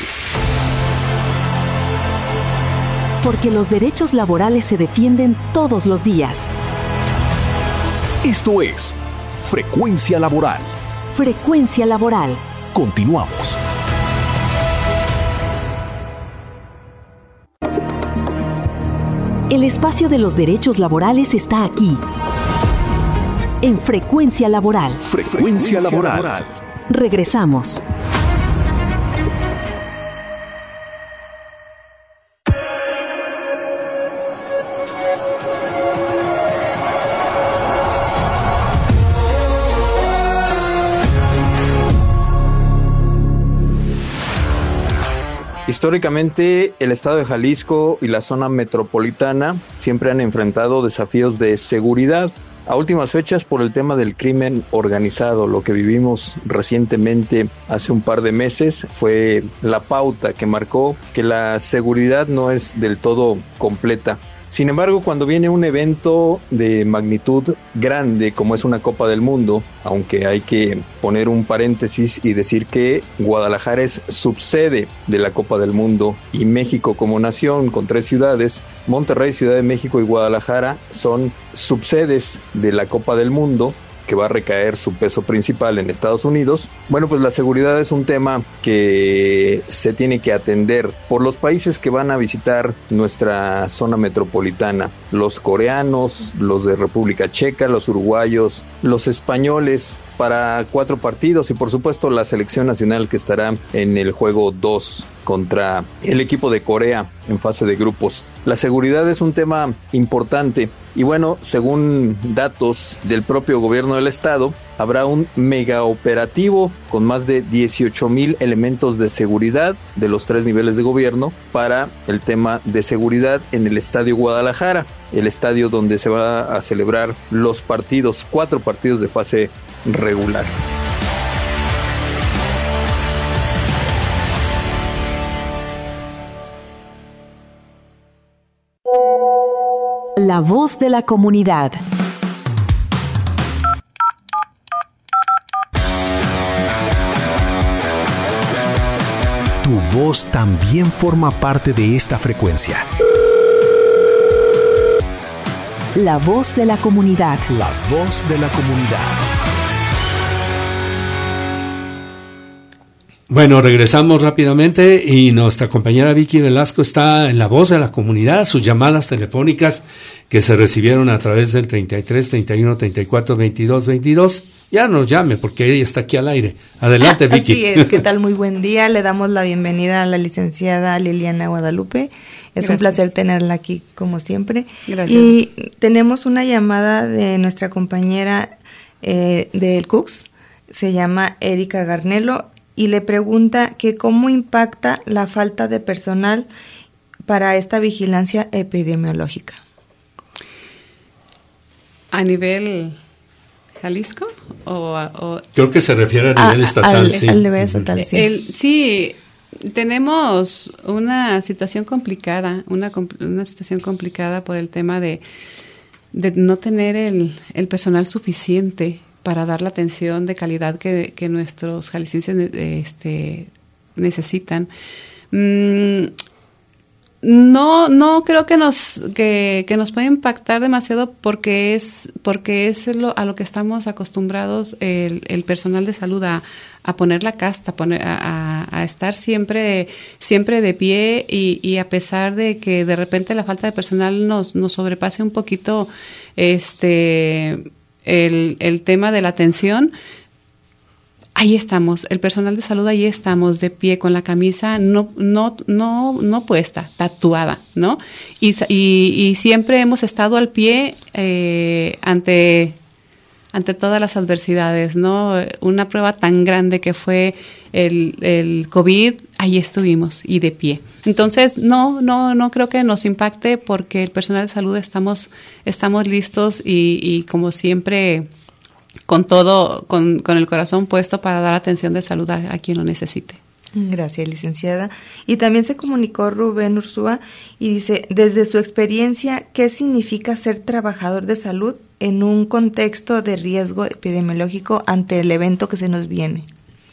Porque los derechos laborales se defienden todos los días. Esto es Frecuencia Laboral. Frecuencia Laboral. Continuamos. El espacio de los derechos laborales está aquí. En Frecuencia Laboral. Frecuencia Laboral. Regresamos. Históricamente, el estado de Jalisco y la zona metropolitana siempre han enfrentado desafíos de seguridad. A últimas fechas, por el tema del crimen organizado, lo que vivimos recientemente hace un par de meses fue la pauta que marcó que la seguridad no es del todo completa. Sin embargo, cuando viene un evento de magnitud grande como es una Copa del Mundo, aunque hay que poner un paréntesis y decir que Guadalajara es subsede de la Copa del Mundo y México como nación con tres ciudades, Monterrey, Ciudad de México y Guadalajara son subsedes de la Copa del Mundo, que va a recaer su peso principal en Estados Unidos. Bueno, pues la seguridad es un tema que se tiene que atender por los países que van a visitar nuestra zona metropolitana. Los coreanos, los de República Checa, los uruguayos, los españoles para cuatro partidos y por supuesto la selección nacional que estará en el juego dos contra el equipo de Corea en fase de grupos. La seguridad es un tema importante y bueno, según datos del propio gobierno del estado, habrá un mega operativo con más de dieciocho mil elementos de seguridad de los tres niveles de gobierno para el tema de seguridad en el Estadio Guadalajara, el estadio donde se va a celebrar los partidos, cuatro partidos de fase regular. La voz de la comunidad. Tu voz también forma parte de esta frecuencia. La voz de la comunidad. La voz de la comunidad. Bueno, regresamos rápidamente y nuestra compañera Vicky Velasco está en la voz de la comunidad, sus llamadas telefónicas que se recibieron a través del treinta y tres, treinta y uno, treinta y cuatro, veintidós, veintidós. Ya nos llame porque ella está aquí al aire. Adelante, Vicky. Así es, ¿qué tal? Muy buen día. Le damos la bienvenida a la licenciada Liliana Guadalupe. Es Gracias. Un placer tenerla aquí, como siempre. Gracias. Y tenemos una llamada de nuestra compañera eh, del C U C S, se llama Erika Garnelo, y le pregunta que cómo impacta la falta de personal para esta vigilancia epidemiológica. ¿A nivel Jalisco? O, o Creo que se refiere a nivel a, estatal. Al, sí. al nivel estatal, sí. El, sí, tenemos una situación complicada, una, una situación complicada por el tema de, de no tener el, el personal suficiente para dar la atención de calidad que, que nuestros jaliscienses este, necesitan. Mm, no, no creo que nos que, que nos pueda impactar demasiado porque es porque es lo, a lo que estamos acostumbrados el, el personal de salud a, a poner la casta, a, poner, a, a estar siempre siempre de pie y, y a pesar de que de repente la falta de personal nos, nos sobrepase un poquito este El, el tema de la atención, ahí estamos, el personal de salud ahí estamos de pie con la camisa no no no no puesta, tatuada, ¿no? Y, y, y siempre hemos estado al pie eh, ante ante todas las adversidades, ¿no? Una prueba tan grande que fue el, el COVID, ahí estuvimos y de pie. Entonces, no, no, no creo que nos impacte porque el personal de salud estamos, estamos listos y, y como siempre, con todo, con, con el corazón puesto para dar atención de salud a, a quien lo necesite. Gracias, licenciada. Y también se comunicó Rubén Ursúa y dice, desde su experiencia, ¿qué significa ser trabajador de salud en un contexto de riesgo epidemiológico ante el evento que se nos viene?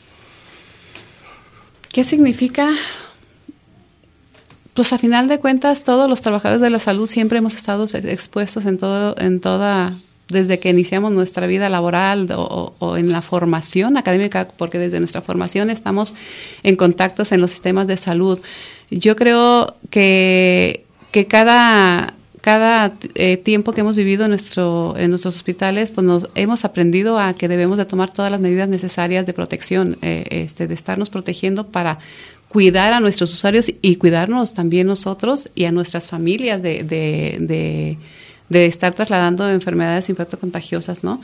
¿Qué significa? Pues a final de cuentas todos los trabajadores de la salud siempre hemos estado expuestos en todo, en toda, desde que iniciamos nuestra vida laboral o, o en la formación académica, porque desde nuestra formación estamos en contactos en los sistemas de salud. Yo creo que, que cada... Cada eh, tiempo que hemos vivido en, nuestro, en nuestros hospitales, pues nos hemos aprendido a que debemos de tomar todas las medidas necesarias de protección, eh, este, de estarnos protegiendo para cuidar a nuestros usuarios y cuidarnos también nosotros y a nuestras familias de, de, de, de estar trasladando enfermedades infectocontagiosas, ¿no?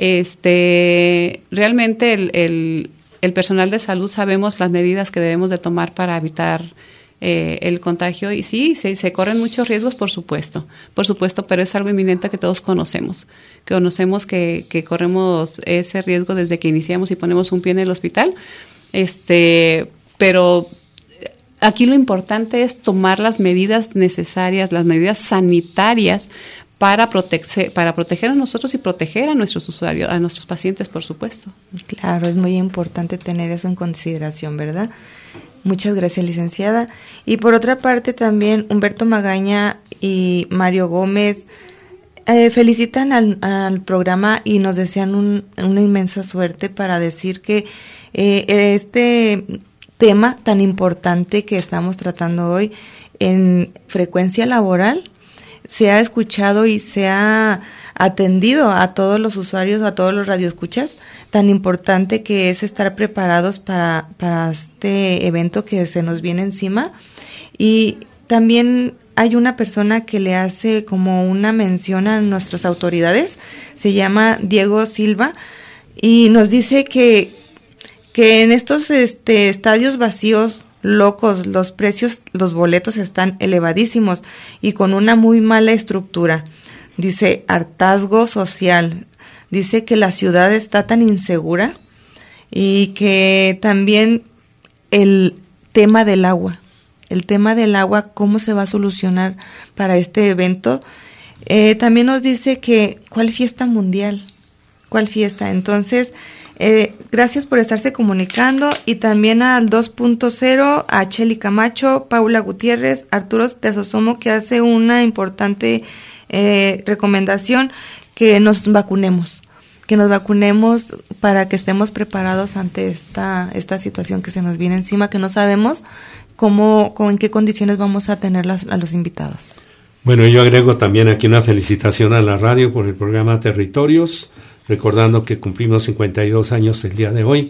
Este, realmente el, el, el personal de salud sabemos las medidas que debemos de tomar para evitar Eh, el contagio, y sí, se, se corren muchos riesgos, por supuesto, por supuesto, pero es algo inminente que todos conocemos, que conocemos que, que corremos ese riesgo desde que iniciamos y ponemos un pie en el hospital, este, pero aquí lo importante es tomar las medidas necesarias, las medidas sanitarias para proteger, para proteger a nosotros y proteger a nuestros usuarios, a nuestros pacientes, por supuesto. Claro, es muy importante tener eso en consideración, ¿verdad? Muchas gracias, licenciada. Y por otra parte también Humberto Magaña y Mario Gómez eh, felicitan al, al programa y nos desean un, una inmensa suerte para decir que eh, este tema tan importante que estamos tratando hoy en frecuencia laboral se ha escuchado y se ha atendido a todos los usuarios, a todos los radioescuchas, tan importante que es estar preparados para, para este evento que se nos viene encima. Y también hay una persona que le hace como una mención a nuestras autoridades, se llama Diego Silva, y nos dice que, que en estos este, estadios vacíos, locos, los precios, los boletos están elevadísimos y con una muy mala estructura. Dice hartazgo social, dice que la ciudad está tan insegura y que también el tema del agua, el tema del agua, cómo se va a solucionar para este evento. Eh, también nos dice que ¿cuál fiesta mundial? ¿Cuál fiesta? Entonces, Eh, gracias por estarse comunicando, y también al dos punto cero, a Cheli Camacho, Paula Gutiérrez, Arturo Tesosomo, que hace una importante eh, recomendación, que nos vacunemos, que nos vacunemos para que estemos preparados ante esta, esta situación que se nos viene encima, que no sabemos cómo, con en qué condiciones vamos a tener las, a los invitados. Bueno, yo agrego también aquí una felicitación a la radio por el programa Territorios, recordando que cumplimos cincuenta y dos años el día de hoy.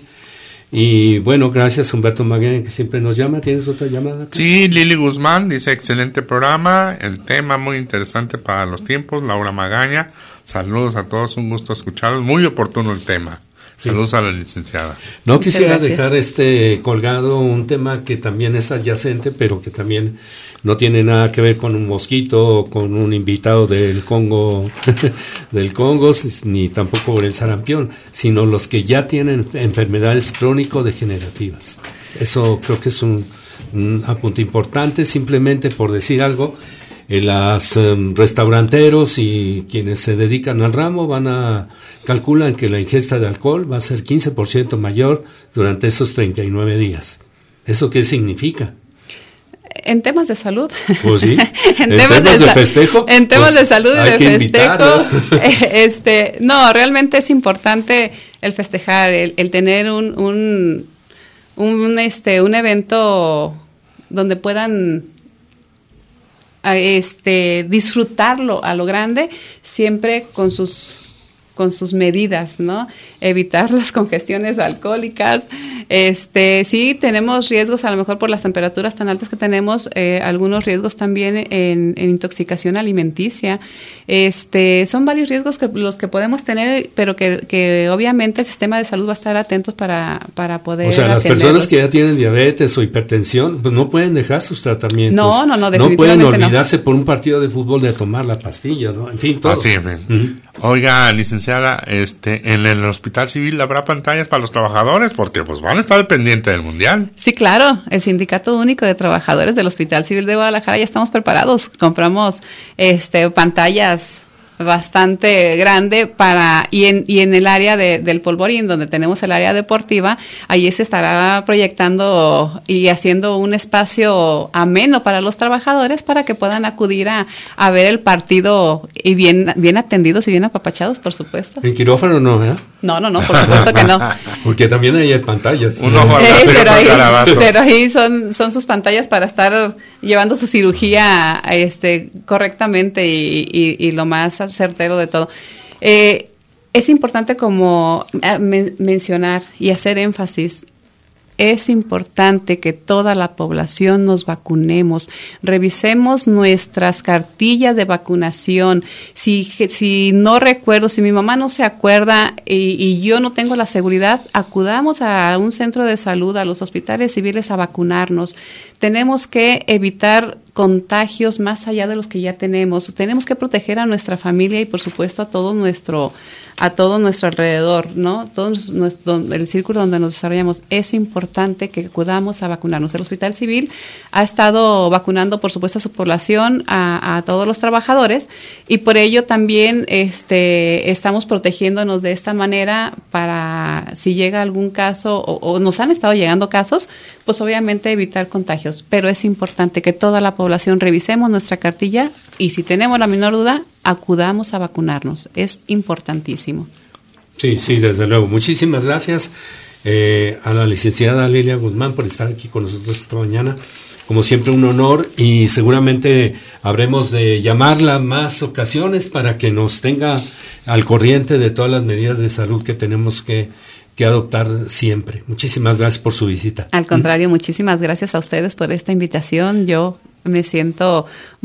Y bueno, gracias Humberto Magaña, que siempre nos llama. ¿Tienes otra llamada? Sí, Lili Guzmán dice, excelente programa, el tema muy interesante para los tiempos. Laura Magaña, saludos a todos, un gusto escucharlos, muy oportuno el tema. Sí. Saludos a la licenciada. No Muchas quisiera gracias. dejar este colgado un tema que también es adyacente, pero que también no tiene nada que ver con un mosquito o con un invitado del Congo, del Congo, ni tampoco por el sarampión, sino los que ya tienen enfermedades crónico-degenerativas. Eso creo que es un, un apunte importante, simplemente por decir algo. Eh, las um, restauranteros y quienes se dedican al ramo van a calculan que la ingesta de alcohol va a ser quince por ciento mayor durante esos treinta y nueve días. ¿Eso qué significa? En temas de salud. Pues sí. en, en temas, temas de, de festejo. En temas pues de salud y de festejo. Invitarlo. este, no, realmente es importante el festejar, el, el tener un, un, un, este, un evento donde puedan este disfrutarlo a lo grande, siempre con sus con sus medidas, ¿no? Evitar las congestiones alcohólicas. Este, sí, tenemos riesgos, a lo mejor por las temperaturas tan altas que tenemos, eh, algunos riesgos también en, en intoxicación alimenticia. Este, son varios riesgos que los que podemos tener, pero que, que obviamente el sistema de salud va a estar atentos para, para poder O sea, las atenderlos. personas que ya tienen diabetes o hipertensión, pues no pueden dejar sus tratamientos. No, no, no, definitivamente no. pueden olvidarse no. por un partido de fútbol de tomar la pastilla, ¿no? En fin, todo. Así es. Uh-huh. Oiga, licenciada, este, en el Hospital Civil habrá pantallas para los trabajadores porque pues van a estar pendientes del Mundial. Sí, claro, el Sindicato Único de Trabajadores del Hospital Civil de Guadalajara ya estamos preparados. Compramos este pantallas bastante grande para y en y en el área de, del Polvorín, donde tenemos el área deportiva, ahí se estará proyectando y haciendo un espacio ameno para los trabajadores para que puedan acudir a, a ver el partido y bien bien atendidos y bien apapachados, por supuesto. En quirófano no, ¿verdad? No, no, no, por supuesto que no. Porque también ahí hay pantallas. Un ojo al Eh, gato y pero, otro al ahí, calabazo. pero ahí son, son sus pantallas para estar llevando su cirugía este, correctamente y, y, y lo más certero de todo. Eh, es importante como eh, men- mencionar y hacer énfasis. Es importante que toda la población nos vacunemos, revisemos nuestras cartillas de vacunación. Si, si no recuerdo, si mi mamá no se acuerda y, y yo no tengo la seguridad, acudamos a un centro de salud, a los hospitales civiles a vacunarnos. Tenemos que evitar contagios más allá de los que ya tenemos. Tenemos que proteger a nuestra familia y, por supuesto, a todo nuestro a todo nuestro alrededor, ¿no? Todo nuestro, el círculo donde nos desarrollamos. Es importante que acudamos a vacunarnos. El Hospital Civil ha estado vacunando, por supuesto, a su población, a, a todos los trabajadores, y por ello también este, estamos protegiéndonos de esta manera para, si llega algún caso, o, o nos han estado llegando casos, pues obviamente evitar contagios. Pero es importante que toda la población revisemos nuestra cartilla y si tenemos la menor duda, acudamos a vacunarnos. Es importantísimo. Sí, sí, desde luego. Muchísimas gracias eh, a la licenciada Lilia Guzmán por estar aquí con nosotros esta mañana. Como siempre, un honor, y seguramente habremos de llamarla más ocasiones para que nos tenga al corriente de todas las medidas de salud que tenemos que, que adoptar siempre. Muchísimas gracias por su visita. Al contrario, muchísimas gracias a ustedes por esta invitación. Yo me siento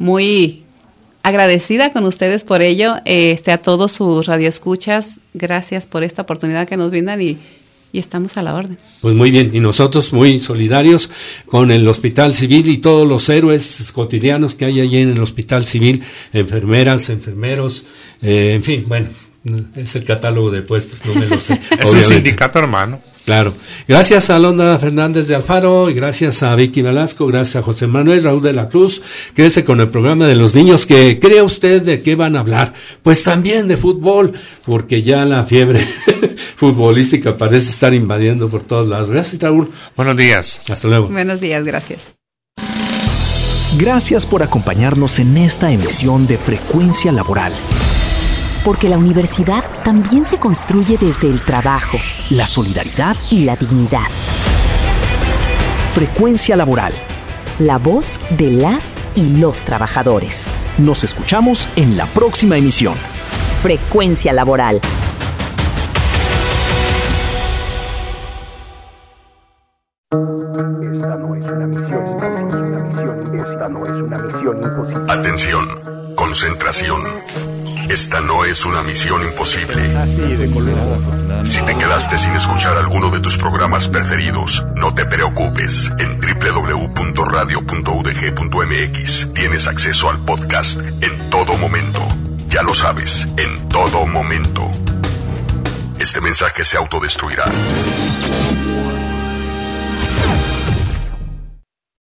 muy agradecida con ustedes por ello, este, a todos sus radioescuchas, gracias por esta oportunidad que nos brindan y, y estamos a la orden. Pues muy bien, y nosotros muy solidarios con el Hospital Civil y todos los héroes cotidianos que hay allí en el Hospital Civil, enfermeras, enfermeros, eh, en fin, bueno, es el catálogo de puestos, no me lo sé. Es obviamente. un sindicato hermano. Claro. Gracias a Alondra Fernández de Alfaro y gracias a Vicky Velasco, gracias a José Manuel Raúl de la Cruz. Quédese con el programa de los niños, que cree usted de qué van a hablar. Pues también de fútbol, porque ya la fiebre futbolística parece estar invadiendo por todos lados. Gracias, Raúl. Buenos días. Hasta luego. Buenos días, gracias. Gracias por acompañarnos en esta emisión de Frecuencia Laboral. Porque la universidad también se construye desde el trabajo, La solidaridad, y la dignidad. Frecuencia Laboral. La voz de las y los trabajadores. Nos escuchamos en la próxima emisión. Frecuencia Laboral. Esta no es una misión, esta es una misión, esta no es una misión imposible. Atención, concentración. Esta no es una misión imposible. Si te quedaste sin escuchar alguno de tus programas preferidos, no te preocupes. En doble u doble u doble u punto radio punto u d g punto m x tienes acceso al podcast en todo momento. Ya lo sabes, en todo momento. Este mensaje se autodestruirá.